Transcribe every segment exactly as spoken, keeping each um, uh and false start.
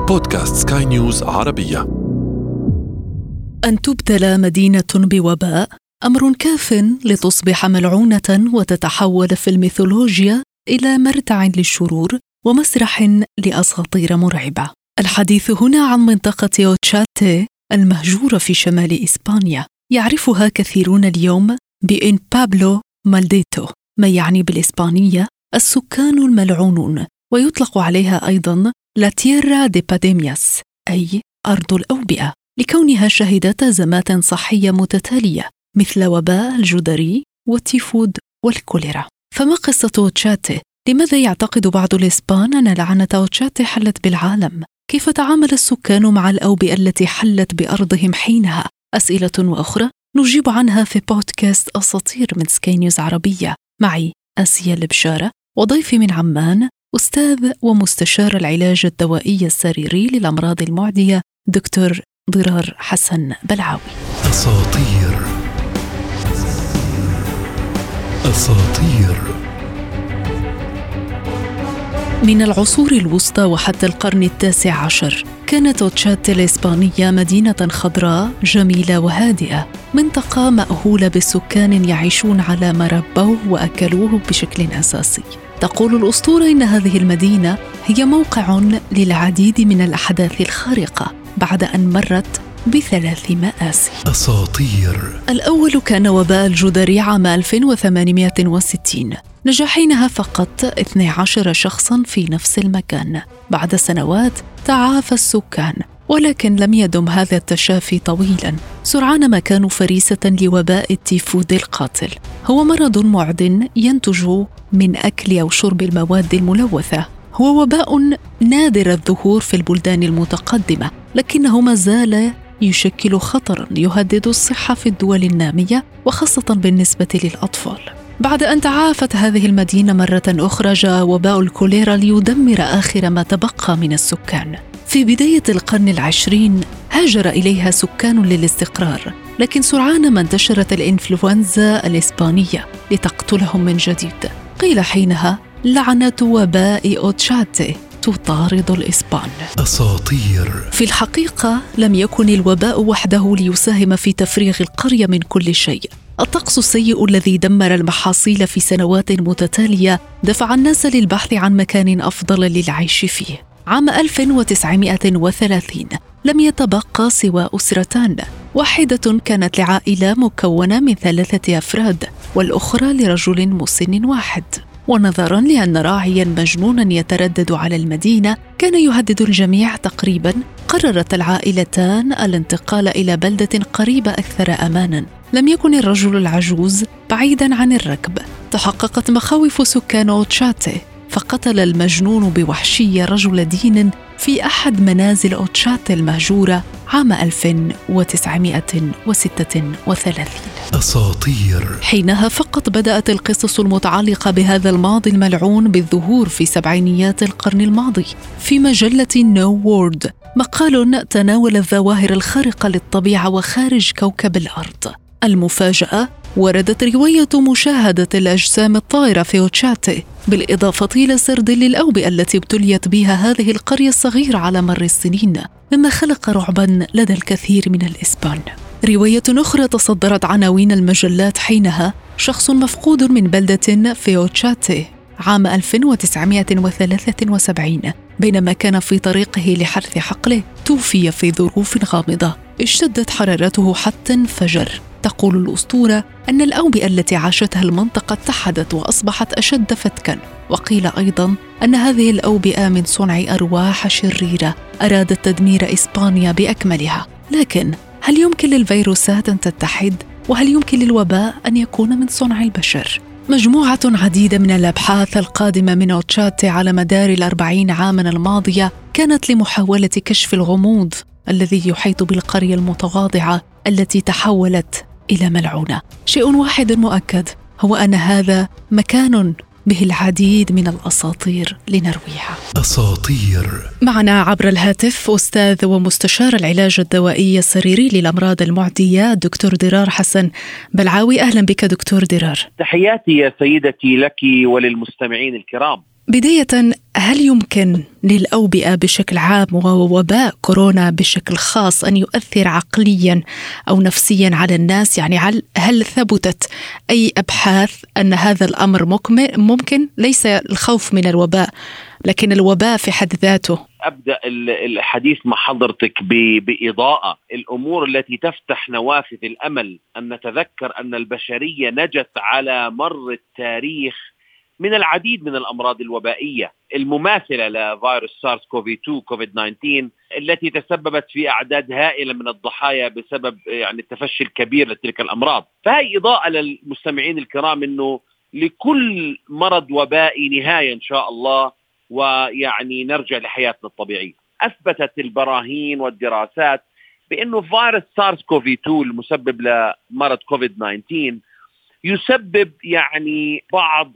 بودكاست سكاي نيوز عربية. أن تبتلى مدينة بوباء أمر كاف لتصبح ملعونة وتتحول في الميثولوجيا إلى مرتع للشرور ومسرح لأساطير مرعبة. الحديث هنا عن منطقة أوتشاتي المهجورة في شمال إسبانيا، يعرفها كثيرون اليوم بإن بابلو مالديتو، ما يعني بالإسبانية السكان الملعونون، ويطلق عليها أيضاً لا تيرا دي باديمياس، أي أرض الأوبئة، لكونها شهدت أزمات صحية متتالية مثل وباء الجدري والتيفود والكوليرا. فما قصة أوتشاتي؟ لماذا يعتقد بعض الإسبان أن لعنة أوتشاتي حلت بالعالم؟ كيف تعامل السكان مع الأوبئة التي حلت بأرضهم حينها؟ أسئلة وأخرى نجيب عنها في بودكاست أساطير من سكاي نيوز عربية، معي آسيا البشارة، وضيفي من عمان أستاذ ومستشار العلاج الدوائي السريري للأمراض المعدية دكتور ضرار حسن بلعاوي. أساطير أساطير من العصور الوسطى وحتى القرن التاسع عشر كانت أوتشاتي الإسبانية مدينة خضراء جميلة وهادئة، منطقة مأهولة بالسكان يعيشون على ما ربوه وأكلوه بشكل أساسي. تقول الأسطورة إن هذه المدينة هي موقع للعديد من الأحداث الخارقة بعد أن مرت بثلاث مآسي. أساطير. الأول كان وباء الجدري عام ألف وثمانمائة وستين، نجا حينها فقط اثني عشر شخصاً في نفس المكان. بعد سنوات تعافى السكان، ولكن لم يدم هذا التشافي طويلاً. سرعان ما كانوا فريسة لوباء التيفود القاتل. هو مرض معد ينتج من أكل أو شرب المواد الملوثة. هو وباء نادر الظهور في البلدان المتقدمة، لكنه ما زال يشكل خطراً يهدد الصحة في الدول النامية، وخاصة بالنسبة للأطفال. بعد أن تعافت هذه المدينة مرة أخرى، جاء وباء الكوليرا ليدمر آخر ما تبقى من السكان. في بداية القرن العشرين هاجر إليها سكان للاستقرار، لكن سرعان ما انتشرت الإنفلونزا الإسبانية لتقتلهم من جديد. قيل حينها لعنة وباء أوتشاتي تطارد الإسبان. أساطير. في الحقيقة لم يكن الوباء وحده ليساهم في تفريغ القرية من كل شيء. الطقس السيء الذي دمر المحاصيل في سنوات متتالية دفع الناس للبحث عن مكان أفضل للعيش فيه. عام ألف وتسعمائة وثلاثين لم يتبقى سوى أسرتان، واحدة كانت لعائلة مكونة من ثلاثة أفراد، والأخرى لرجل مسن واحد. ونظراً لأن راعياً مجنوناً يتردد على المدينة كان يهدد الجميع تقريباً، قررت العائلتان الانتقال إلى بلدة قريبة أكثر أماناً. لم يكن الرجل العجوز بعيداً عن الركب. تحققت مخاوف سكان أوتشاتي، فقتل المجنون بوحشية رجل دين في أحد منازل أوتشاتي المهجورة عام ألف وتسعمائة وستة وثلاثين. أساطير. حينها فقط بدأت القصص المتعلقة بهذا الماضي الملعون بالظهور في سبعينيات القرن الماضي. في مجلة نو وورد مقال تناول الظواهر الخارقة للطبيعة وخارج كوكب الأرض. المفاجأة وردت رواية مشاهدة الأجسام الطائرة في أوتشاتي، بالإضافة إلى سرد للأوبئة التي ابتليت بها هذه القرية الصغيرة على مر السنين، مما خلق رعباً لدى الكثير من الإسبان. رواية أخرى تصدرت عناوين المجلات حينها: شخص مفقود من بلدة في أوتشاتي عام ألف وتسعمائة وثلاثة وسبعين بينما كان في طريقه لحرث حقله توفي في ظروف غامضة، اشتدت حرارته حتى انفجر. تقول الأسطورة أن الأوبئة التي عاشتها المنطقة اتحدت وأصبحت أشد فتكاً، وقيل أيضاً أن هذه الأوبئة من صنع أرواح شريرة أرادت تدمير إسبانيا بأكملها. لكن هل يمكن للفيروسات أن تتحد؟ وهل يمكن للوباء أن يكون من صنع البشر؟ مجموعة عديدة من الأبحاث القادمة من أوتشاتي على مدار الأربعين عاماً الماضية كانت لمحاولة كشف الغموض الذي يحيط بالقرية المتواضعة التي تحولت إلى ملعونة. شيء واحد مؤكد، هو أن هذا مكان به العديد من الأساطير لنرويها. أساطير. معنا عبر الهاتف أستاذ ومستشار العلاج الدوائي السريري للأمراض المعدية دكتور ضرار حسن بلعاوي. أهلا بك دكتور ضرار. تحياتي يا سيدتي لك وللمستمعين الكرام. بداية، هل يمكن للأوبئة بشكل عام ووباء كورونا بشكل خاص أن يؤثر عقليا أو نفسيا على الناس؟ يعني هل ثبتت أي أبحاث أن هذا الأمر ممكن؟ ليس الخوف من الوباء لكن الوباء في حد ذاته. أبدأ الحديث مع حضرتك بإضاءة الأمور التي تفتح نوافذ الأمل. أن نتذكر أن البشرية نجت على مر التاريخ من العديد من الأمراض الوبائية المماثلة لفيروس سارس كوفي اثنين كوفيد تسعة عشر التي تسببت في أعداد هائلة من الضحايا بسبب يعني التفشي الكبير لتلك الأمراض. فهي إضاءة للمستمعين الكرام أنه لكل مرض وبائي نهاية إن شاء الله، ويعني نرجع لحياتنا الطبيعية. أثبتت البراهين والدراسات بأنه فيروس سارس كوفي اثنين المسبب لمرض كوفيد تسعة عشر يسبب يعني بعض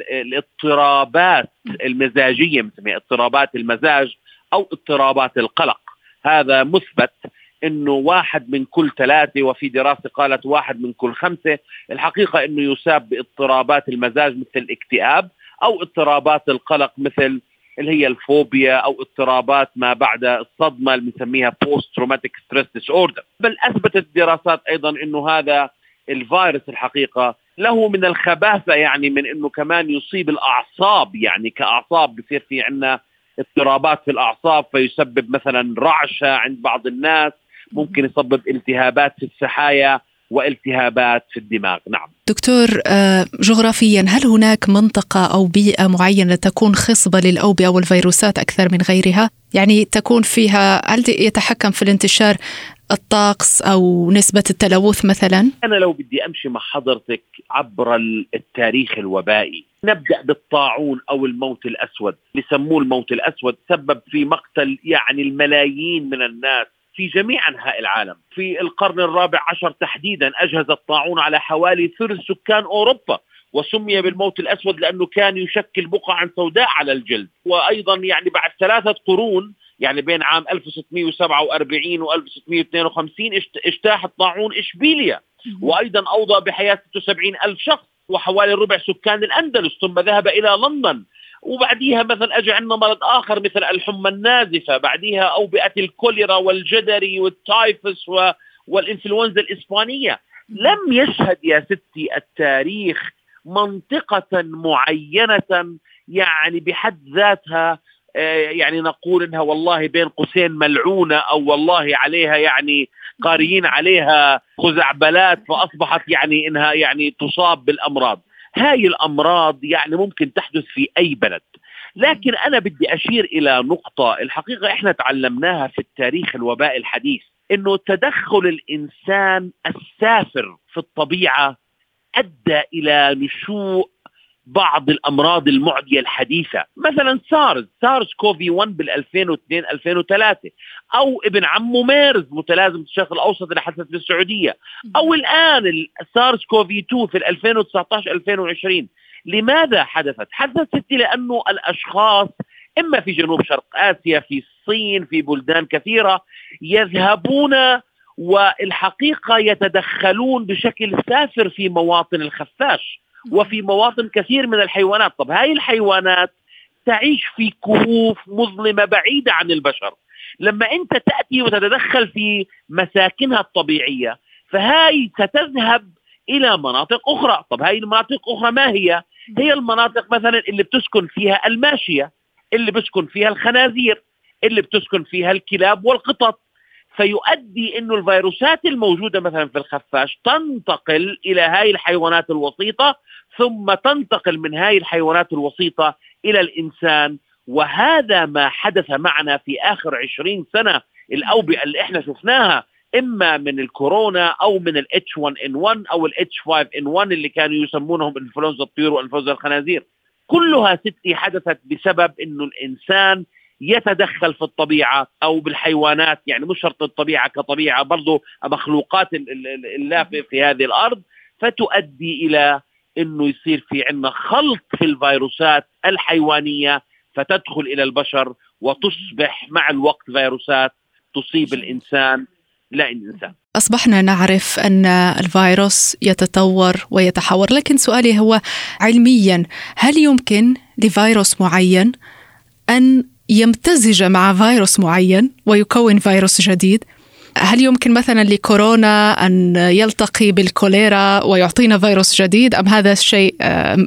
الاضطرابات المزاجية، مثل اضطرابات المزاج أو اضطرابات القلق. هذا مثبت أنه واحد من كل ثلاثة، وفي دراسة قالت واحد من كل خمسة. الحقيقة أنه يصاب باضطرابات المزاج مثل الاكتئاب، أو اضطرابات القلق مثل اللي هي الفوبيا، أو اضطرابات ما بعد الصدمة اللي بنسميها post traumatic stress disorder. بل أثبتت الدراسات أيضا أنه هذا الفيروس الحقيقة له من الخباثة، يعني من أنه كمان يصيب الأعصاب، يعني كأعصاب بصير في عنا اضطرابات في الأعصاب، فيسبب مثلا رعشة عند بعض الناس، ممكن يسبب التهابات في السحايا والتهابات في الدماغ. نعم دكتور، جغرافيا هل هناك منطقة أو بيئة معينة تكون خصبة للأوبئة والفيروسات أكثر من غيرها؟ يعني تكون فيها، هل يتحكم في الانتشار الطقس أو نسبة التلوث مثلا؟ أنا لو بدي أمشي مع حضرتك عبر التاريخ الوبائي، نبدأ بالطاعون أو الموت الأسود، يسموه الموت الأسود، سبب في مقتل يعني الملايين من الناس في جميع أنحاء العالم. في القرن الرابع عشر تحديدا أجهز الطاعون على حوالي ثلث سكان أوروبا، وسمي بالموت الأسود لأنه كان يشكل بقعة سوداء على الجلد. وأيضا يعني بعد ثلاثة قرون، يعني بين عام ألف وستمئة وسبعة وأربعين و ألف وستمئة واثنين وخمسين اجتاح الطاعون إشبيلية، وأيضا أوضى بحياة ستة وسبعين ألف شخص وحوالي ربع سكان الأندلس، ثم ذهب إلى لندن. وبعديها مثلا أجى عندنا مرض آخر مثل الحمى النازفة، بعديها أوبئة الكوليرا والجدري والتايفس والإنفلونزا الإسبانية. لم يشهد يا ستي التاريخ منطقة معينة يعني بحد ذاتها يعني نقول إنها والله بين قوسين ملعونة، أو والله عليها يعني قاريين عليها خزعبلات فأصبحت يعني إنها يعني تصاب بالأمراض. هاي الأمراض يعني ممكن تحدث في أي بلد، لكن أنا بدي أشير إلى نقطة الحقيقة إحنا تعلمناها في التاريخ الوباء الحديث، إنه تدخل الإنسان السافر في الطبيعة أدى إلى نشوء بعض الأمراض المعدية الحديثة، مثلا سارس سارس كوفي واحد بالألفين واثنين ألفين وثلاثة، أو ابن عمه ميرز متلازمة الشرق الأوسط اللي حدثت في السعودية، أو الآن سارس كوفي اثنين في ألفين وتسعة عشر ألفين وعشرين. لماذا حدثت؟ حدثت لأنه الأشخاص إما في جنوب شرق آسيا، في الصين، في بلدان كثيرة يذهبون والحقيقة يتدخلون بشكل سافر في مواطن الخفاش وفي مواطن كثير من الحيوانات. طب هاي الحيوانات تعيش في كهوف مظلمة بعيدة عن البشر، لما أنت تأتي وتتدخل في مساكنها الطبيعية فهاي ستذهب إلى مناطق أخرى. طب هاي المناطق أخرى ما هي؟ هي المناطق مثلا اللي بتسكن فيها الماشية، اللي بتسكن فيها الخنازير، اللي بتسكن فيها الكلاب والقطط. فيؤدي إنه الفيروسات الموجودة مثلا في الخفاش تنتقل إلى هاي الحيوانات الوسيطة، ثم تنتقل من هاي الحيوانات الوسيطة إلى الإنسان. وهذا ما حدث معنا في آخر عشرين سنة. الأوبئة اللي إحنا شفناها إما من الكورونا أو من ال إتش واحد إن واحد أو ال إتش خمسة إن واحد اللي كانوا يسمونهم إنفلونزا الطيور وإنفلونزا الخنازير، كلها ستي حدثت بسبب إنه الإنسان يتدخل في الطبيعة أو بالحيوانات، يعني مش شرط الطبيعة كطبيعة، برضو مخلوقات الله في هذه الأرض، فتؤدي إلى إنه يصير في عنا خلط في الفيروسات الحيوانية فتدخل إلى البشر وتصبح مع الوقت فيروسات تصيب الإنسان لا الإنسان. أصبحنا نعرف أن الفيروس يتطور ويتحور، لكن سؤالي هو علميا هل يمكن لفيروس معين أن يمتزج مع فيروس معين ويكون فيروس جديد؟ هل يمكن مثلا لكورونا أن يلتقي بالكوليرا ويعطينا فيروس جديد، أم هذا الشيء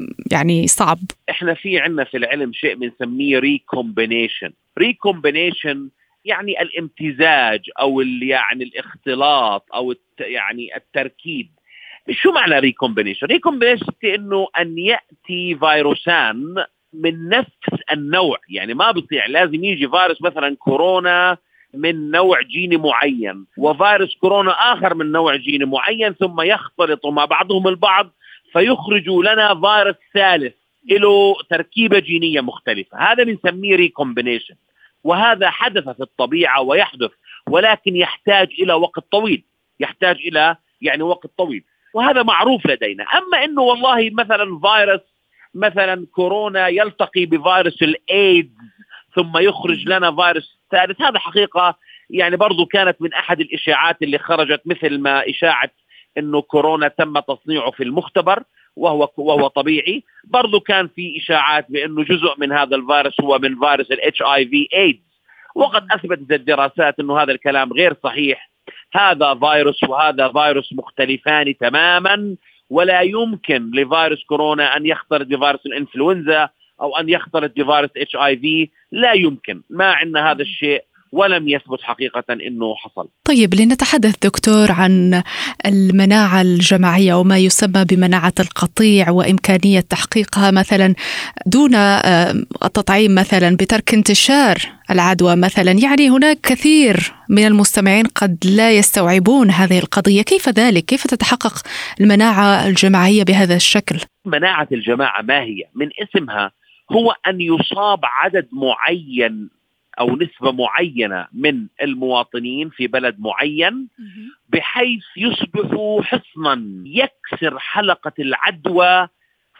يعني صعب؟ إحنا في عنا في العلم شيء بنسميه ريكومبينيشن. ريكومبينيشن يعني الامتزاج أو يعني الاختلاط أو يعني التركيب. شو معنى ريكومبينيشن؟ ريكومبينيشن إنه أن يأتي فيروسان من نفس النوع، يعني ما بيصير لازم يجي فيروس مثلا كورونا من نوع جيني معين وفيروس كورونا آخر من نوع جيني معين ثم يختلطوا مع بعضهم البعض فيخرجوا لنا فيروس ثالث له تركيبة جينية مختلفة. هذا بنسميه ريكومبينيشن، وهذا حدث في الطبيعة ويحدث، ولكن يحتاج إلى وقت طويل، يحتاج إلى يعني وقت طويل، وهذا معروف لدينا. أما إنه والله مثلا فيروس مثلا كورونا يلتقي بفيروس الإيدز ثم يخرج لنا فيروس ثالث، هذا حقيقة يعني برضو كانت من أحد الإشاعات اللي خرجت، مثل ما إشاعة إنه كورونا تم تصنيعه في المختبر وهو وهو طبيعي. برضو كان في إشاعات بأنه جزء من هذا الفيروس هو من فيروس ال إتش آي في إيدز، وقد أثبتت الدراسات إنه هذا الكلام غير صحيح. هذا فيروس وهذا فيروس مختلفان تماما، ولا يمكن لفيروس كورونا أن يختلط بفيروس الإنفلونزا أو أن يختلط بفيروس إتش آي في، لا يمكن. ما عندنا هذا الشيء ولم يثبت حقيقة أنه حصل. طيب، لنتحدث دكتور عن المناعة الجماعية وما يسمى بمناعة القطيع وإمكانية تحقيقها مثلا دون التطعيم، مثلا بترك انتشار العدوى مثلا. يعني هناك كثير من المستمعين قد لا يستوعبون هذه القضية، كيف ذلك؟ كيف تتحقق المناعة الجماعية بهذا الشكل؟ مناعة الجماعة ما هي؟ من اسمها هو أن يصاب عدد معين أو نسبة معينة من المواطنين في بلد معين بحيث يصبحوا حصنا يكسر حلقة العدوى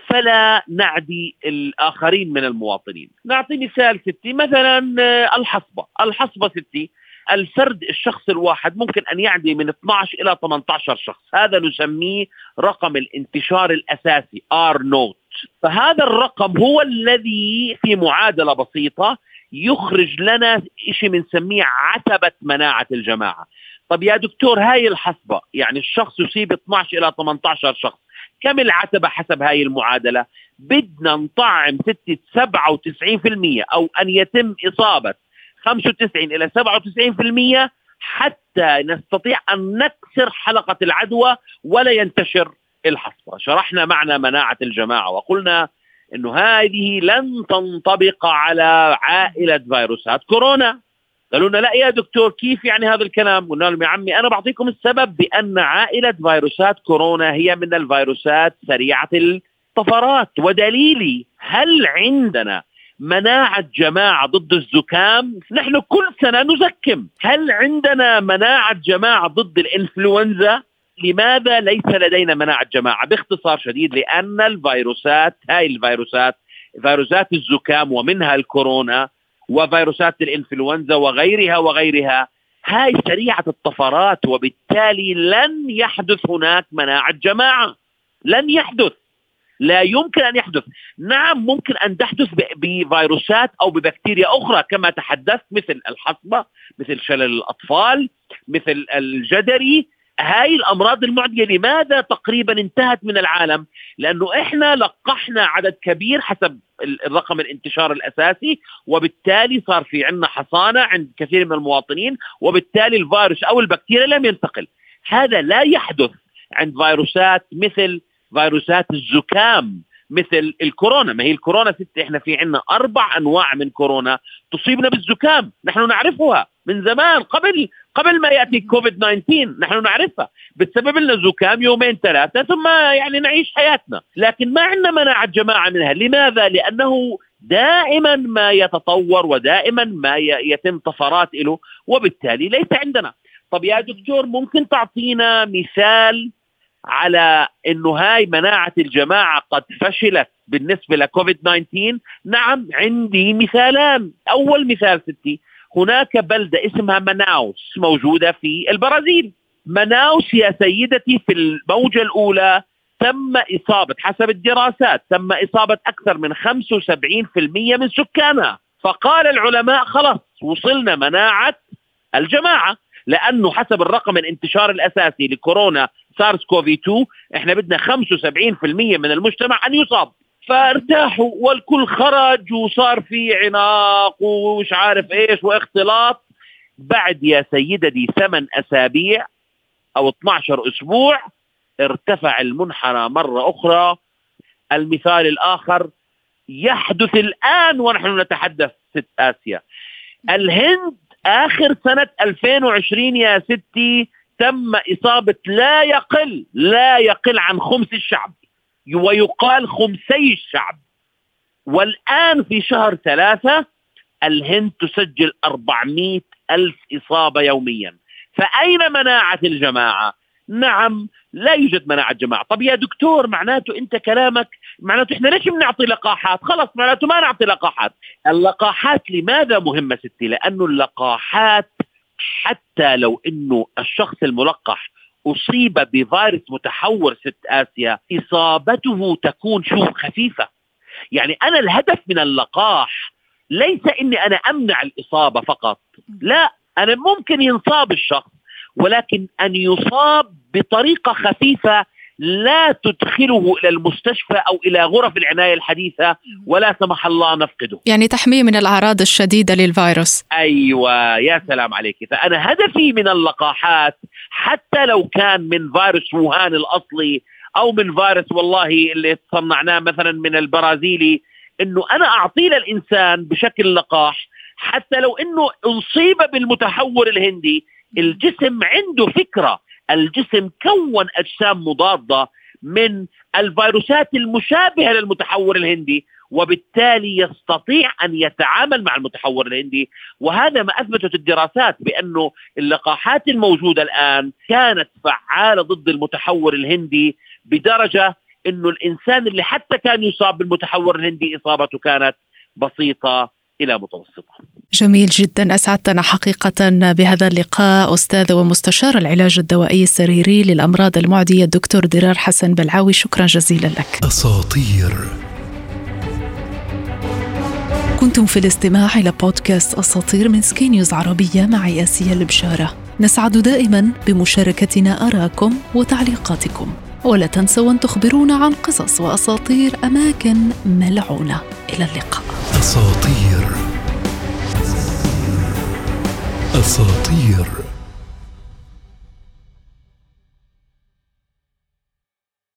فلا نعدي الآخرين من المواطنين. نعطي مثال ستي، مثلا الحصبة. الحصبة ستي الفرد الشخص الواحد ممكن أن يعدي من اثني عشر إلى ثمانية عشر شخص، هذا نسميه رقم الانتشار الأساسي آر نوت. فهذا الرقم هو الذي في معادلة بسيطة يخرج لنا شيء بنسميه عتبة مناعة الجماعة. طب يا دكتور، هاي الحصبة يعني الشخص يصيب اثني عشر إلى ثمانية عشر شخص، كم العتبة حسب هاي المعادلة؟ بدنا نطعم ستة سبعة وتسعين بالمئة أو أن يتم إصابة خمسة وتسعين إلى سبعة وتسعين بالمئة حتى نستطيع أن نكسر حلقة العدوى ولا ينتشر الحصبة. شرحنا معنى مناعة الجماعة وقلنا إنه هذه لن تنطبق على عائلة فيروسات كورونا. قالوا لنا لا يا دكتور، كيف يعني هذا الكلام؟ قلنا لهم يا عمي أنا بعطيكم السبب، بأن عائلة فيروسات كورونا هي من الفيروسات سريعة الطفرات. ودليلي، هل عندنا مناعة جماعة ضد الزكام؟ نحن كل سنة نزكم. هل عندنا مناعة جماعة ضد الإنفلونزا؟ لماذا ليس لدينا مناعة جماعة؟ باختصار شديد، لأن الفيروسات هاي الفيروسات فيروسات الزكام ومنها الكورونا وفيروسات الإنفلونزا وغيرها وغيرها هاي سريعة الطفرات، وبالتالي لن يحدث هناك مناعة جماعة. لن يحدث، لا يمكن أن يحدث. نعم ممكن أن تحدث بفيروسات أو ببكتيريا أخرى كما تحدثت، مثل الحصبة، مثل شلل الأطفال، مثل الجدري. هاي الأمراض المعدية لماذا تقريبا انتهت من العالم؟ لأنه إحنا لقحنا عدد كبير حسب الرقم الانتشار الأساسي، وبالتالي صار في عنا حصانة عند كثير من المواطنين، وبالتالي الفيروس أو البكتيريا لم ينتقل. هذا لا يحدث عند فيروسات مثل فيروسات الزكام، مثل الكورونا. ما هي الكورونا ست، إحنا في عنا أربع أنواع من كورونا تصيبنا بالزكام، نحن نعرفها من زمان، قبل قبل ما يأتي كوفيد تسعة عشر نحن نعرفها، بتسبب لنا زكام يومين ثلاثة ثم يعني نعيش حياتنا، لكن ما عندنا مناعة جماعة منها. لماذا؟ لأنه دائما ما يتطور ودائما ما يتم طفرات له، وبالتالي ليس عندنا. طب يا دكتور، ممكن تعطينا مثال على إنه هاي مناعة الجماعة قد فشلت بالنسبة لكوفيد تسعة عشر؟ نعم عندي مثالان. أول مثال ستي، هناك بلدة اسمها مناوس موجودة في البرازيل. مناوس يا سيدتي في الموجة الأولى تم إصابة، حسب الدراسات تم إصابة أكثر من خمسة وسبعين بالمئة من سكانها. فقال العلماء خلاص وصلنا مناعة الجماعة، لأنه حسب الرقم الانتشار الأساسي لكورونا سارس كوفي اثنين احنا بدنا خمسة وسبعين بالمئة من المجتمع أن يصاب. فارتاحوا والكل خرج وصار في عناق ومش عارف ايش واختلاط. بعد يا سيدتي ثمان أسابيع أو اثني عشر أسبوع ارتفع المنحنى مرة أخرى. المثال الآخر يحدث الآن ونحن نتحدث ست آسيا. الهند آخر سنة ألفين وعشرين يا ستي تم إصابة لا يقل لا يقل عن خمس الشعب ويقال خمسي الشعب، والآن في شهر ثلاثة الهند تسجل أربعمائة ألف إصابة يوميا. فأين مناعة الجماعة؟ نعم لا يوجد مناعة جماعة. طب يا دكتور معناته أنت كلامك معناته إحنا ليش بنعطي لقاحات؟ خلص معناته ما نعطي لقاحات. اللقاحات لماذا مهمة ستي؟ لأنه اللقاحات حتى لو إنه الشخص الملقح أصيب بفيروس متحور ست آسيا إصابته تكون شو خفيفة. يعني أنا الهدف من اللقاح ليس إني أنا أمنع الإصابة فقط، لا، أنا ممكن ينصاب الشخص ولكن أن يصاب بطريقة خفيفة لا تدخله إلى المستشفى أو إلى غرف العناية الحديثة ولا سمح الله نفقده. يعني تحميه من الأعراض الشديدة للفيروس. أيوة يا سلام عليك. فأنا هدفي من اللقاحات حتى لو كان من فيروس ووهان الأصلي أو من فيروس والله اللي صنعناه مثلا من البرازيلي، إنه أنا أعطيه للإنسان بشكل لقاح حتى لو إنه أصيب بالمتحور الهندي الجسم عنده فكرة، الجسم كون أجسام مضادة من الفيروسات المشابهة للمتحور الهندي وبالتالي يستطيع أن يتعامل مع المتحور الهندي. وهذا ما أثبتت الدراسات بأنه اللقاحات الموجودة الآن كانت فعالة ضد المتحور الهندي بدرجة أنه الإنسان اللي حتى كان يصاب بالمتحور الهندي إصابته كانت بسيطة إلى متوسطة. جميل جدا، أسعدتنا حقيقة بهذا اللقاء أستاذ ومستشار العلاج الدوائي السريري للأمراض المعدية الدكتور درار حسن بلعاوي، شكرا جزيلا لك. أساطير. كنتم في الاستماع إلى بودكاست أساطير من سكاي نيوز عربية معي آسيا البشارة. نسعد دائما بمشاركتنا آراءكم وتعليقاتكم، ولا تنسوا أن تخبرونا عن قصص وأساطير أماكن ملعونة. إلى اللقاء. أساطير. أساطير.